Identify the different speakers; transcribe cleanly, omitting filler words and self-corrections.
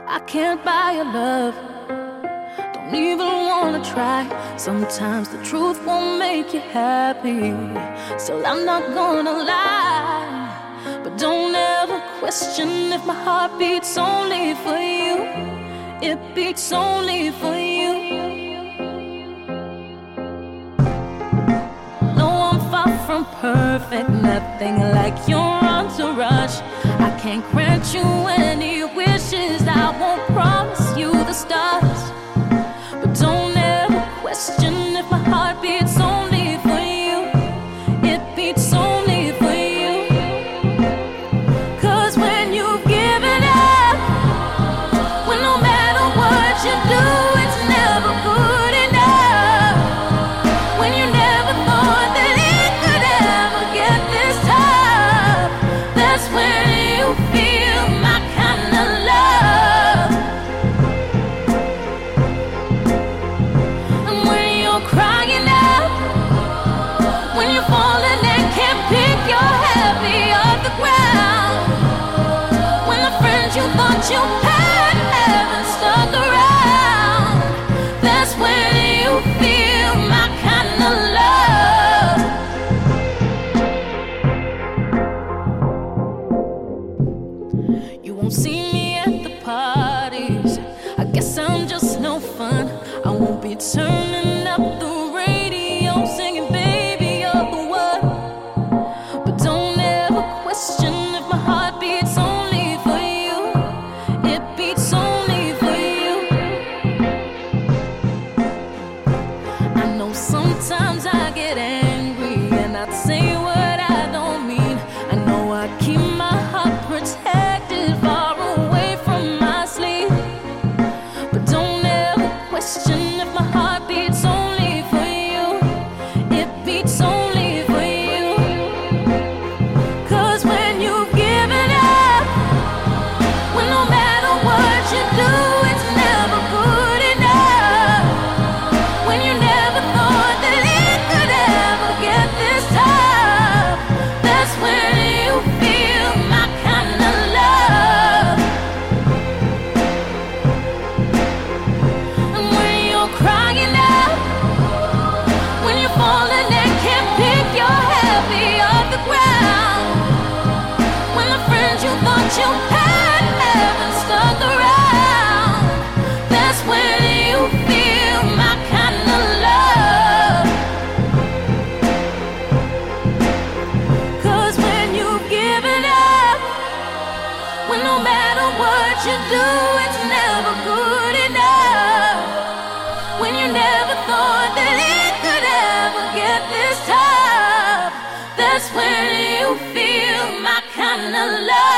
Speaker 1: I can't buy your love, don't even wanna try. Sometimes the truth won't make you happy, so I'm not gonna lie. But don't ever question if my heart beats only for you. It beats only for you. No, I'm far from perfect, nothing like your entourage. I can't grant you any wishes, I won't promise you the stars. But don't ever question if my heart beats only for you. It beats only for you. 'Cause when you've given up, when no matter what you do, it's never good enough. When you never thought that it could ever get this tough, that's when you feel my kind of love. And when you're crying out, when you're falling and can't pick your happy off the ground, when the friends you thought you had haven't stuck around, that's when you feel my kind of love. You won't see me at the parties, I guess I'm just no fun. I won't be turning up the radio singing baby you're the one. But don't ever question if my heart beats only for you. It beats only for you. I know sometimes I get angry and I'd say what I don't mean. I know I keep my heart protected far away from my sleep. But don't ever question if my heart beats only for you. It beats only for you. 'Cause when you've given up, when no matter what you do, it's never good enough. When you never thought that it could ever get this tough, that's when you feel my kind of love. And when you're crying out, when you're falling and can't pick your happy off the ground, when the friends you thought you had haven't stuck around, that's when you feel my kind of love. 'Cause when you've given up, when no matter what you do, it's never good enough. When you never thought that it could ever get this tough, that's when you feel my kind of love.